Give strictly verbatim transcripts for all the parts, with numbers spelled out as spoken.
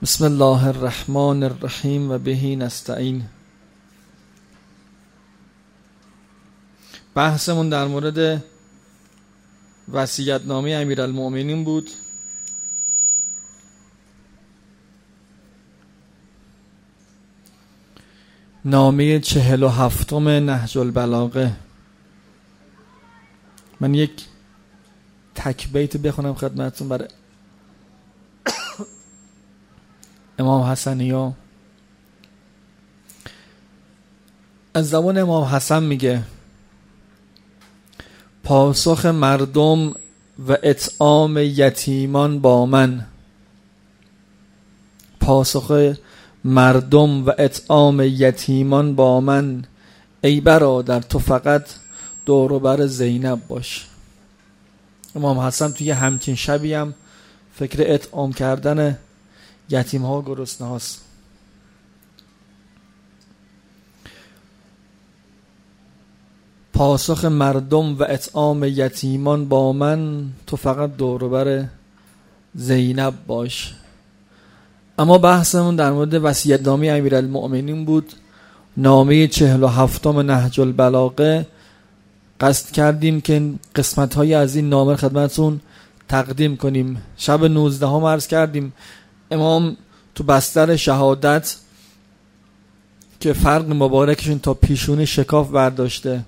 بسم الله الرحمن الرحیم و بهی نستعین. بحثمون در مورد وصیت‌نامه امیرالمؤمنین بود. نامه چهل و هفتم نهج البلاغه. من یک تک بیت بخونم خدمتتون برای امام حسنیا. از زبان امام حسن میگه: پاسخ مردم و اطعام یتیمان با من. پاسخ مردم و اطعام یتیمان با من، ای برادر تو فقط دور و بر زینب باش. امام حسن توی همچین شبی هم فکر اطعام کردن یتیم ها و گرسنه هاست. پاسخ مردم و اطعام یتیمان با من، تو فقط دور و بر زینب باش. اما بحثمون در مورد وصیت‌نامه امیرالمؤمنین بود، نامه چهل و هفتم نهج البلاغه. قصد کردیم که قسمت های از این نامه خدمتتون تقدیم کنیم. شب نوزدهم عرض کردیم امام تو بستر شهادت که فرق مبارکشون تا پیشونی شکاف برداشته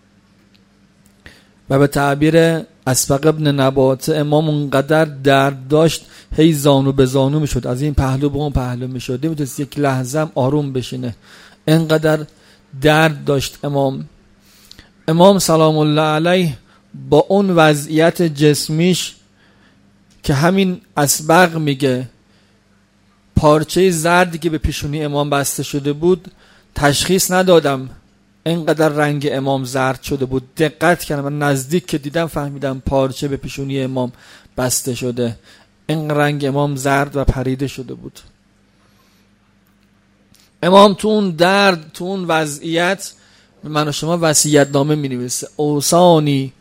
و به تعبیر اسبق ابن نبات امام اونقدر درد داشت هی زانو به زانو میشد، از این پهلو به اون پهلو میشد، نمیتونست یک لحظه هم آروم بشینه، اینقدر درد داشت امام. امام سلام الله علیه با اون وضعیت جسمیش که همین اسبق میگه پارچه زردی که به پیشونی امام بسته شده بود تشخیص ندادم، اینقدر رنگ امام زرد شده بود. دقت کردم، من نزدیک که دیدم فهمیدم پارچه به پیشونی امام بسته شده، این رنگ امام زرد و پریده شده بود. امام تو اون درد، تو اون وضعیت من و شما وصیت‌نامه می‌نویسه: اوصانی،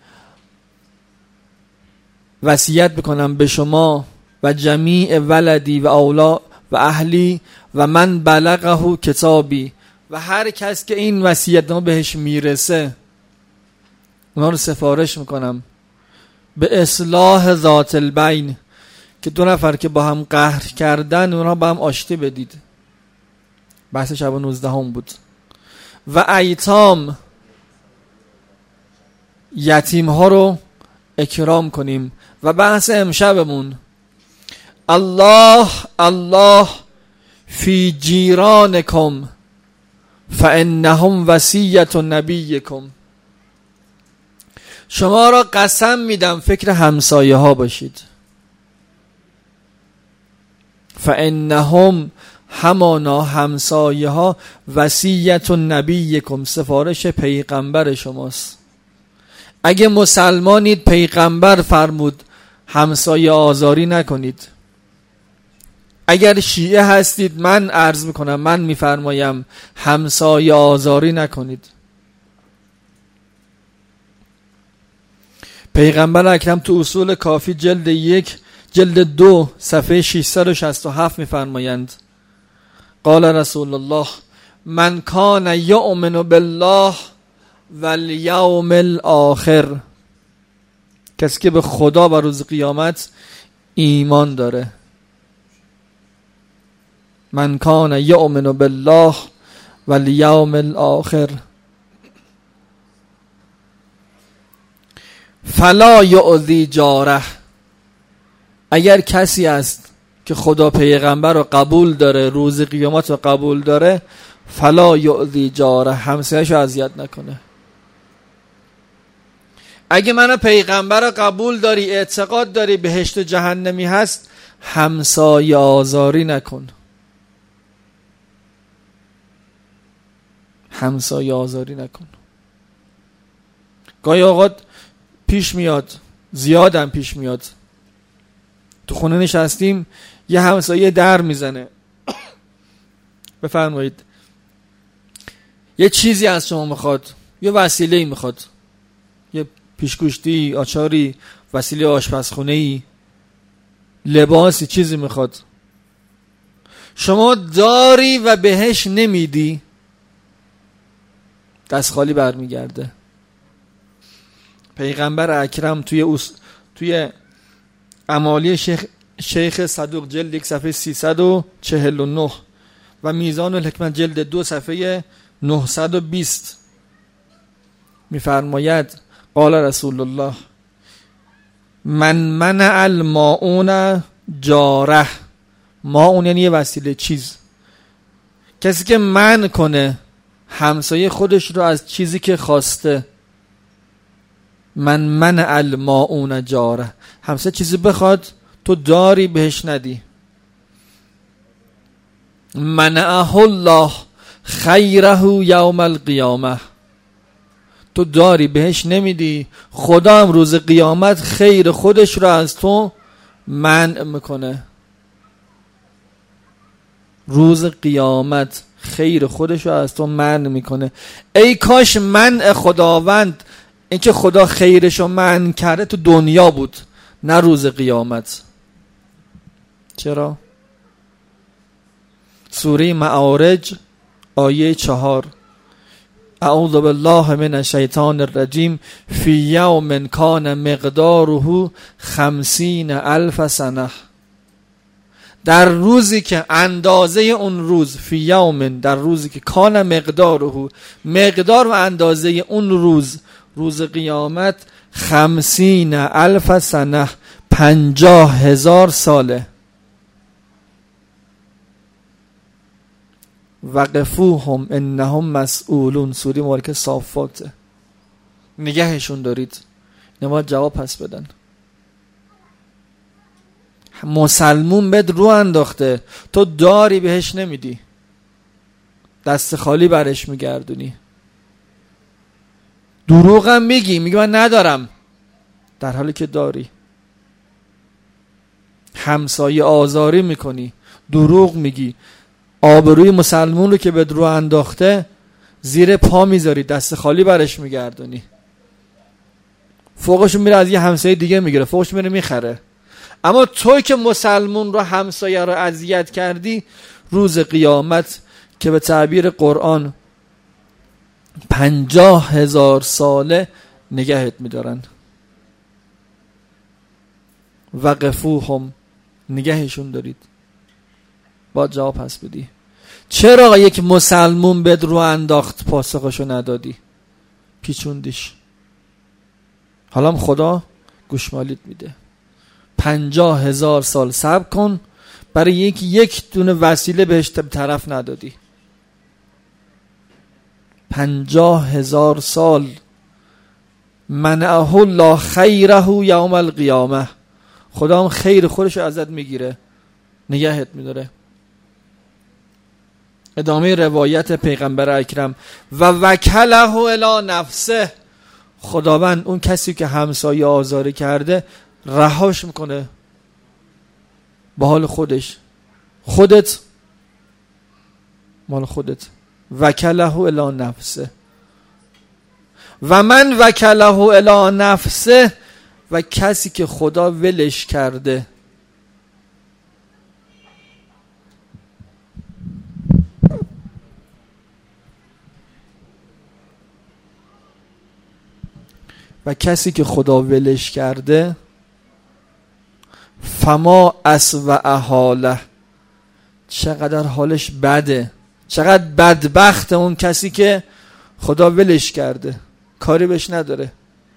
وصیت بکنم به شما و جمیع ولدی و اولا و اهلی و من بلغه کتابی، و هر کس که این وصیت‌نامه بهش میرسه اونا رو سفارش میکنم به اصلاح ذات البین، که دو نفر که با هم قهر کردن اونا با هم آشتی بدید. بحث شب نوزدهم بود. و ایتام، یتیم ها رو اکرام کنیم. و بحث امشبمون: الله الله فی جیرانکم فانهم وصیت نبیکم. شما را قسم میدم فکر همسایه ها باشید. فانهم، همانا همسایه ها، وصیت نبیکم، سفارش پیغمبر شماست. اگه مسلمانید پیغمبر فرمود همسایه آزاری نکنید. اگر شیعه هستید من عرض میکنم، من میفرمایم همسایه آزاری نکنید. پیغمبر اکرم تو اصول کافی جلد یک جلد دو صفحه ششصد و شصت و هفت میفرمایند: قال رسول الله من کان یؤمن بالله والیوم الاخر، کسی که به خدا و روز قیامت ایمان داره. من کان یؤمن بالله والیوم الاخر فلا یؤذی جاره. اگر کسی است که خدا پیغمبر رو قبول داره، روز قیامت رو قبول داره، فلا یؤذی جاره، همسایه‌شو اذیت نکنه. اگه منو پیغمبر رو قبول داری، اعتقاد داری بهشت و جهنمی هست، همسایه آزاری نکن. همسایه آزاری نکن. گاهی اوقات پیش میاد، زیادم پیش میاد، تو خونه نشستیم یه همسایه در میزنه، بفرمایید یه چیزی از شما میخواد، یه وسیله‌ای میخواد، یه پیشگوشتی، آچاری، وسیله آشپزخونه‌ای، لباسی، چیزی میخواد. شما داری و بهش نمیدی، دست خالی برمیگرده. پیغمبر اکرم توی اوس... توی امالی شیخ شیخ صدوق جلد یک صفحه سیصد و چهل و نه و میزان الحکمت جلد دو صفحه نهصد و بیست میفرماید قال رسول الله من منع الماعون جاره. ماعون یعنی یه وسیله، چیز. کسی که منع کنه همسایه خودش رو از چیزی که خواسته، من منع الماعون جاره، همسایه چیزی بخواد تو داری بهش ندی. منعه الله خیره یوم القیامه، تو داری بهش نمیدی، خدا هم روز قیامت خیر خودش رو از تو منع میکنه. روز قیامت خیر خودش رو از تو منع میکنه. ای کاش منع خداوند، این که خدا خیرش رو منع کرده، تو دنیا بود نه روز قیامت. چرا؟ سوره معارج آیه چهار اعوذ بالله من الشیطان الرجیم فی یوم کان مقداره خمسین الف سنه. در روزی که اندازه اون روز، فی یوم، در روزی که کان مقداره، مقدار و اندازه اون روز، روز قیامت، خمسین الف سنه، پنجاه هزار ساله. وقفوهم انهم مسئولون، سوره مبارکه صافات. نگهشون دارید، نباید جواب پس بدن. مسلمون بد رو انداخته، تو داری بهش نمیدی، دست خالی برش میگردونی. دروغم میگی، میگی من ندارم، در حالی که داری. همسایه آزاری میکنی، دروغ میگی، آبروی مسلمون رو که به درو انداخته زیر پا میذاری، دست خالی برش میگردونی. فوقش میره از یه همسایه دیگه میگیره، فوقش میره میخره. اما توی که مسلمون رو، همسایه رو اذیت کردی، روز قیامت که به تعبیر قرآن پنجاه هزار ساله نگهت میدارن. وقفوهم، نگهشون دارید، با جواب پس بدی. چرا یک مسلمون بد رو انداخت پاسخشو ندادی، پیچوندیش؟ حالا خدا گوشمالیت میده. پنجاه هزار سال صبر کن، برای یک یک دونه وسیله بهش طرف ندادی. پنجاه هزار سال. منعه الله خیره یوم القیامه، خدا هم خیر خودش رو ازت میگیره، نگهت میداره. ادامه روایت پیغمبر اکرم و وکله الی نفسه، خداوند اون کسی که همسایه آزاری کرده رهاش میکنه با حال خودش. خودت مال خودت. وکله الی نفسه. و من وکله الی نفسه، و کسی که خدا ولش کرده. و کسی که خدا ولش کرده، فما اسوأ حاله، چقدر حالش بده، چقدر بدبخت اون کسی که خدا ولش کرده، کاری بهش نداره.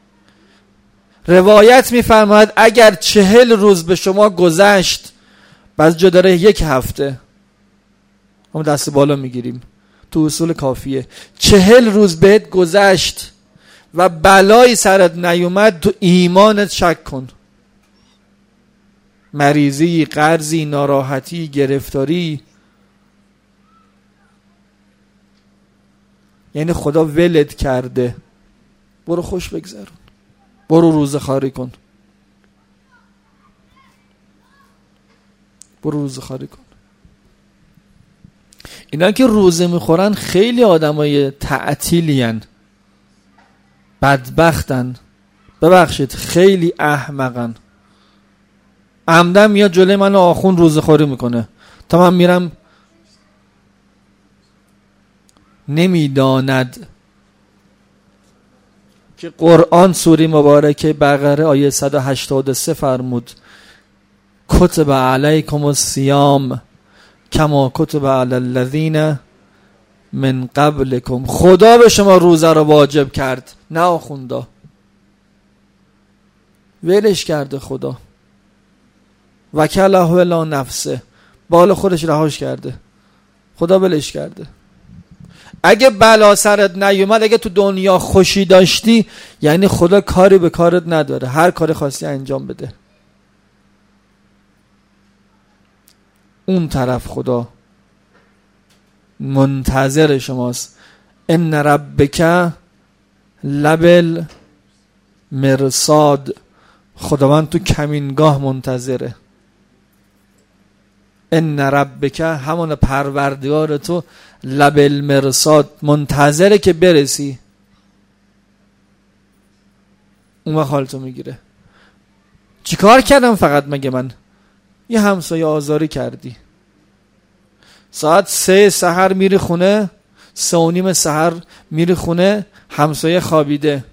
روایت میفرماید اگر چهل روز به شما گذشت، بعض جا داره یک هفته، ما دست بالا میگیریم تو اصول کافیه، چهل روز بهت گذشت و بلایی سرت نیومد، تو ایمانت شک کن. مریضی، قرضی، ناراحتی، گرفتاری، یعنی خدا ولت کرده. برو خوش بگذرون، برو روزه خواری کن، برو روزه خواری کن. اینا که روزه میخورن خیلی آدمای تعطیلین، بدبختن، ببخشید خیلی احمقن. عمدن میاد جلوی من آخون روزه خوری میکنه تا من میرم نمیداند که قرآن سوره مبارکه بقره آیه صد و هشتاد و سه فرمود کتب علیکم الصیام کما کتب علی الذین من قبلکم. خدا به شما روزه رو واجب کرد، نه آخوندا. ولش کرده خدا. وکله الی نفسه، بال خودش رهاش کرده. خدا ولش کرده. اگه بلا سرت نیومد، اگه تو دنیا خوشی داشتی، یعنی خدا کاری به کارت نداره، هر کاری خواستی انجام بده. اون طرف خدا منتظر شماست. ان ربک لبل مرصاد، خداوند تو کمینگاه منتظره. ان ربک، همون پروردگار تو، لبل مرصاد، منتظره که برسی. اون وقت حالتو میگیره. چیکار کردم فقط مگه من؟ یه همسایه آزاری کردی. ساعت سه سحر میری خونه، سه و نیم سحر میری خونه، همسایه خوابیده،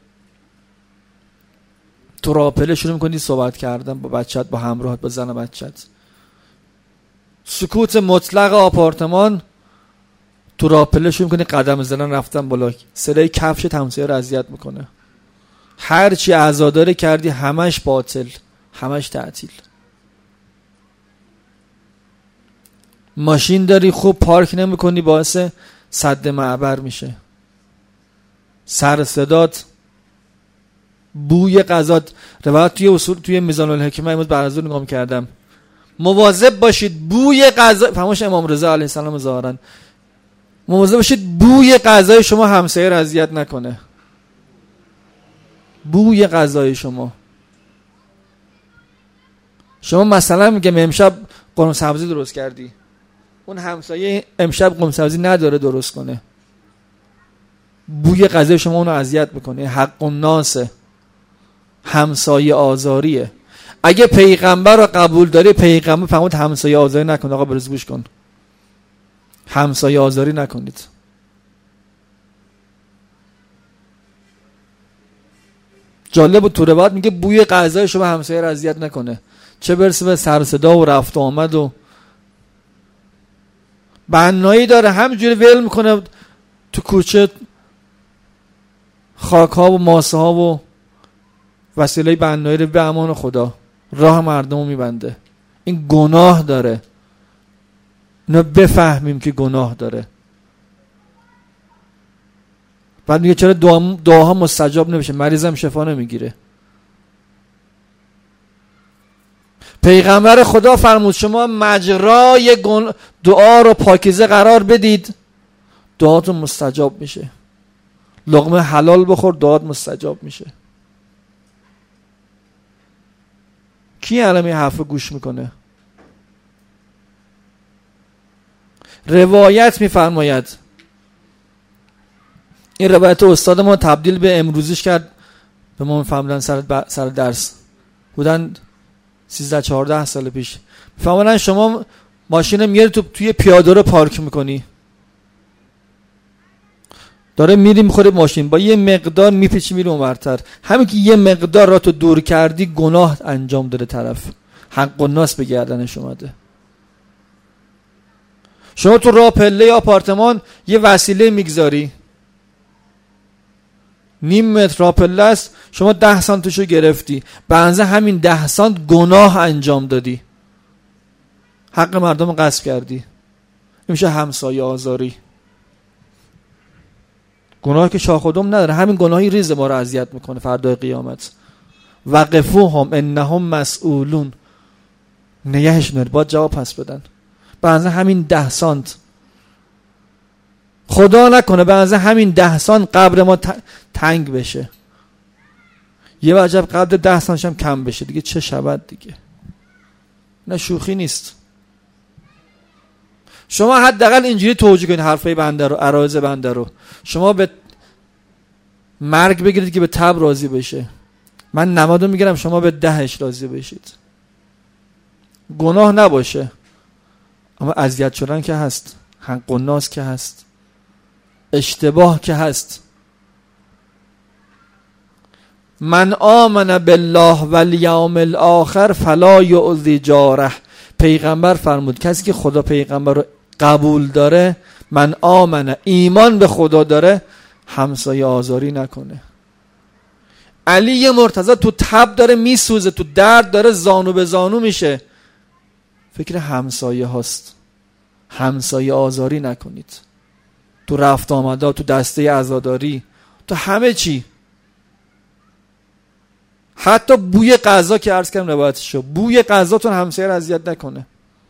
تو راپله شروع میکنی صحبت کردن با بچت، با همراهت، با زن بچت. سکوت مطلق آپارتمان، تو راپله شروع میکنی قدم زدن رفتن بالا، صدای کفشت همسایه رو اذیت میکنه. هر چی عزاداری کردی همش باطل، همش تعطیل. ماشین داری خوب پارک نمیکنی، باعث سد معبر میشه. سر صدات، بوی غذات. روایت توی اصول توی میزان الحکمه امروز بعد از اون نگاه کردم، مواظب باشید بوی غذا، فرمایش امام رضا علیه السلام ظاهرا، مواظب باشید بوی غذای شما همسایه رو اذیت نکنه. بوی غذای شما. شما مثلا میگم امشب قرمه سبزی درست کردی، اون همسایه امشب قرمه سبزی نداره درست کنه، بوی غذای شما اونو اذیت میکنه. حق الناس، همسایه آزاریه. اگه پیغمبر رو قبول داری، پیغمبر فرمود همسایه آزاری نکن. آقا برز گوش کن، همسایه آزاری نکنید. جالب بود تو روایت میگه بوی غذای شما همسایه رو اذیت نکنه، چه برسه به سر صدا و رفت و آمد و بنایی داره همینجوری ول میکنه تو کوچه، خاک ها و ماسه ها و وسیله بنایی رو به امان خدا راه مردم رو میبنده. این گناه داره، اینو بفهمیم که گناه داره. بعد میگه چرا دعا دعاها مستجاب نمیشه، مریضم شفا نمیگیره. پیغمبر خدا فرمود شما مجرای دعا رو پاکیزه قرار بدید، دعاتون مستجاب میشه. لقمه حلال بخور، دعات مستجاب میشه. کی الان این حرف گوش میکنه؟ روایت میفرماید، این روایت استاد ما تبدیل به امروزیش کرد، به ما فهمیدن سر, ب... سر درس بودن سیزده چهارده سال پیش. فهمیدن شما ماشین میاری تو توی پیاده رو پارک میکنی، داره میری میخوره ماشین، با یه مقدار میپیچی میری اونورتر، همین که یه مقدار را تو دور کردی گناه انجام داره طرف، حق الناس به گردنش اومده. شما تو راه پله آپارتمان یه وسیله میگذاری، نیم متر راه پله است، شما ده سانتشو گرفتی، به اندازه همین ده سانت گناه انجام دادی، حق مردم غصب کردی. این میشه همسایه آزاری. گناه که شاخ و دم نداره، همین گناهی ریز ما رو اذیت میکنه فردای قیامت. وقفوهم انهم مسئولون، نگهش دارید، باید جواب پس بدن. به اندازه همین ده سانت، خدا نکنه به اندازه همین ده سانت قبر ما تنگ بشه، یه وجب قبر ده سانتش هم کم بشه، دیگه چه شود دیگه. نه شوخی نیست. شما حداقل اینجوری توجیه کنید حرفای بنده رو، عرایض بنده رو. شما به مرگ بگیرید که به تب راضی بشه، من نمادو میگیرم شما به دهش راضی بشید. گناه نباشه، اما اذیت شدن که هست، حق الناس که هست. اشتباه که هست. من آمن بالله و الیوم الاخر فلا یؤذی جاره. پیغمبر فرمود کسی که خدا پیغمبر رو قبول داره، من آمن، ایمان به خدا داره، همسایه آزاری نکنه. علی مرتضی تو تب داره میسوزه، تو درد داره زانو به زانو میشه، فکر همسایه هاست. همسایه آزاری نکنید، تو رفت آمده، تو دسته عزاداری، تو همه چی. حتی بوی غذا که عرض کردم روایتشو، بوی غذاتون همسایه رو اذیت نکنه.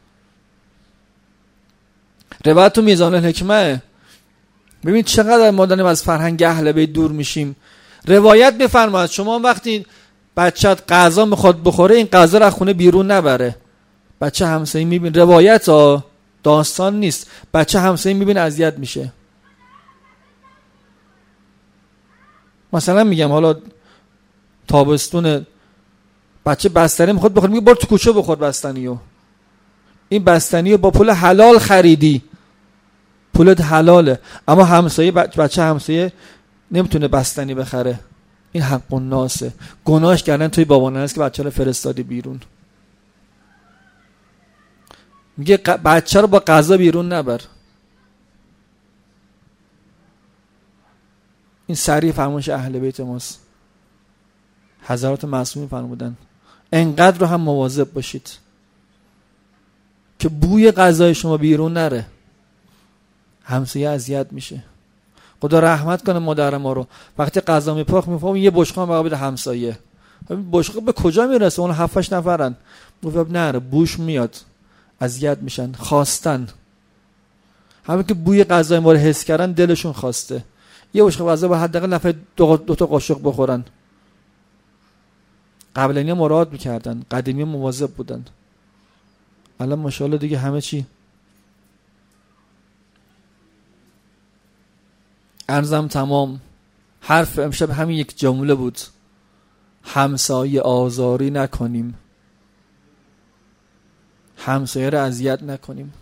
روایت تو میزان الحکمه. ببین چقدر ما داریم از فرهنگ اهل بیت دور میشیم. روایت میفرماید شما وقتی بچت غذا میخواد بخوره، این غذا رو از خونه بیرون نبره. بچه همسایه میبین، روایت ها، داستان نیست، بچه همسایه میبین اذیت میشه. مثلا میگم حالا تابستون بچه بستنی میخواد بخوره، میگه برو تو کوچه بخور بستنیو. این بستنیو با پول حلال خریدی، پولت حلاله، اما همسایه بچه همسایه نمیتونه بستنی بخره. این حق الناسه. گناهش کردن توی بابانه است که بچه رو فرستادی بیرون. میگه بچه رو با غذا بیرون نبر. این صریح فرمایش اهل بیت ماست. حضرات معصومین فرمودن انقدر رو هم مواظب باشید که بوی غذای شما بیرون نره، همسایه اذیت میشه. خدا رحمت کنه مادر ما رو، وقتی غذا میپخت میفهم یه بشقاب بقا بده همسایه. بشقاب به کجا میرسه؟ اون هفت هشت نفرن. گفت نه، بوش میاد، اذیت میشن، خواستن. همین که بوی غذای ما رو حس کردن دلشون خواسته. یه بشقاب غذا با حداقل نفر دو, دو تا قاشق بخورن. قبلنی مراد میکردن، قدیمی مواظب بودن. الان ماشاءالله دیگه همه چی. عرضم تمام. حرف امشب همین یک جمله بود، همسایه آزاری نکنیم، همسایه رو اذیت نکنیم.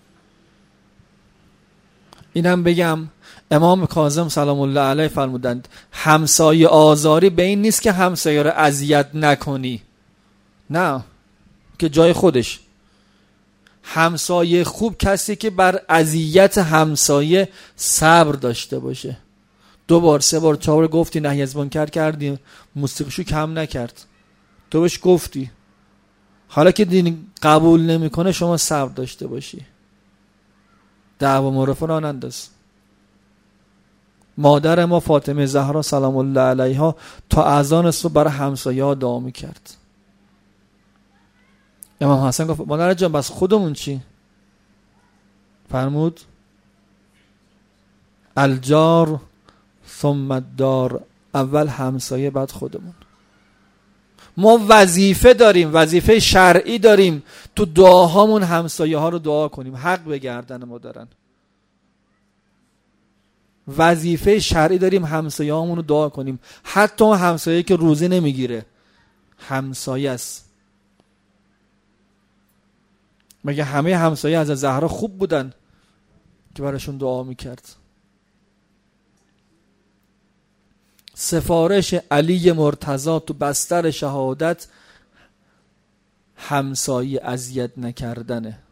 اینم بگم امام کاظم سلام الله علیه فرمودند همسایه آزاری به این نیست که همسایه رو اذیت نکنی، نه، که جای خودش. همسایه خوب کسی که بر اذیت همسایه صبر داشته باشه. دو بار سه بار چهار بار گفتی نهی از منکر کردی، موسیقیشو کم نکرد، تو بهش گفتی. حالا که دین قبول نمیکنه شما صبر داشته باشی، دعوا مرافع را ننداز. مادر ما فاطمه زهرا سلام الله علیها تا اذان صبح برای همسایه ها دعا میکرد. امام حسن گفت مادر جان بس خودمون چی؟ فرمود الجار ثم الدار، اول همسایه بعد خودمون. ما وظیفه داریم، وظیفه شرعی داریم، تو دعاهامون همسایه ها رو دعا کنیم، حق به گردن ما دارن. وظیفه شرعی داریم همسایه هامون رو دعا کنیم، حتی همسایه که روزی نمیگیره همسایه است. مگه همه همسایه از زهرا خوب بودن که براشون دعا میکرد؟ سفارش علی مرتضی تو بستر شهادت همسایه اذیت نکردنه.